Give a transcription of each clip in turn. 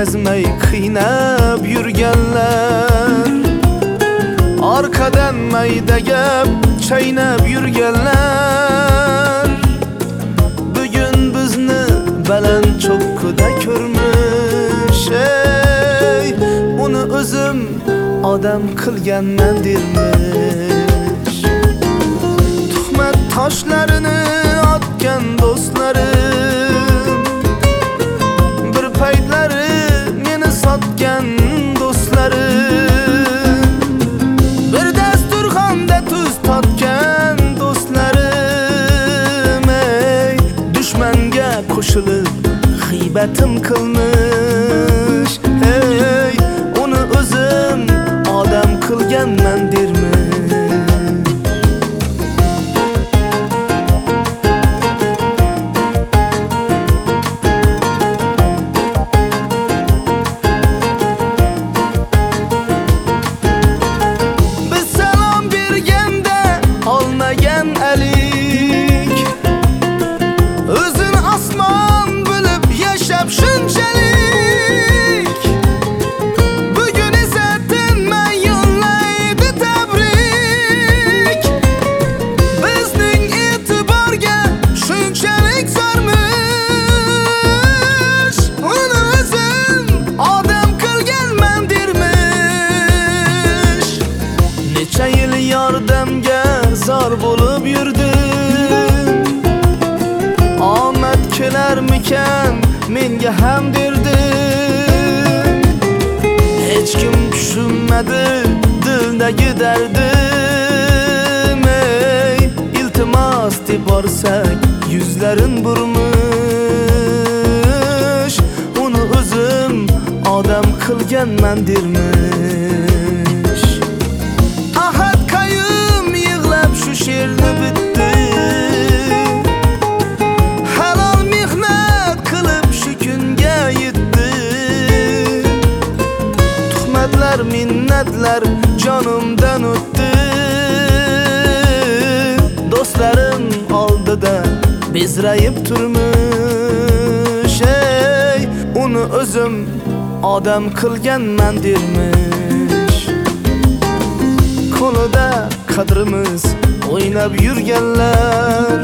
sezmey qiynab yurganlar, orqadan mayda gap chaynab yurganlar, bugun bizni baland cho'qqida ko'rmish. Uni o'zim odam qilganman dermish. Tuhmat toshlarini otgan do'stlarim, bir paytlari meni sotgan do'stlarim, bir dasturxonda tuz totgan do'stlarim, dushmanga qo'shilib g'iybatim qilmish. Uni o'zim odam qilganman dermish. Biz salom berganda olmagan alik, o'zini osmon bilib yashab shunchalik, bugun esa tinmay yo'llaydi tabrik. Bizning e'tiborga shunchalik zormish, uni o'zim odam qilganman dermish. Necha yil yordamga zor bo'lib yurdim, omad kelarmikan menga ham derdim. Hech kim tushunmadi dildagi dardim. Iltimos deb borsak yuzlarin burmish, uni o'zim odam qilganman dermish. Ahad qayum yig'lab shu she'rni bitdi, halol mehnat qilib shu kunga yetdi. Tuhmatlar, minnatlar jonimdan o'tdi, do'stlarim oldida bezrayib turmish. Uni o'zim odam qilganman dermish. Qo'lida qadrimiz o'ynab yurganlar,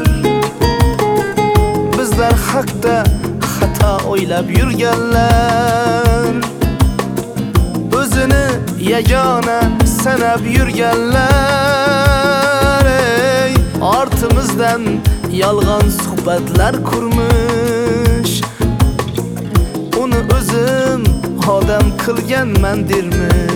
bizlar haqda xato o'ylab yurganlar, o'zini yagona sanab yurganlar, ortimizdan yolg'on suhbatlar qurmish. Uni o'zim odam qilganman dermish.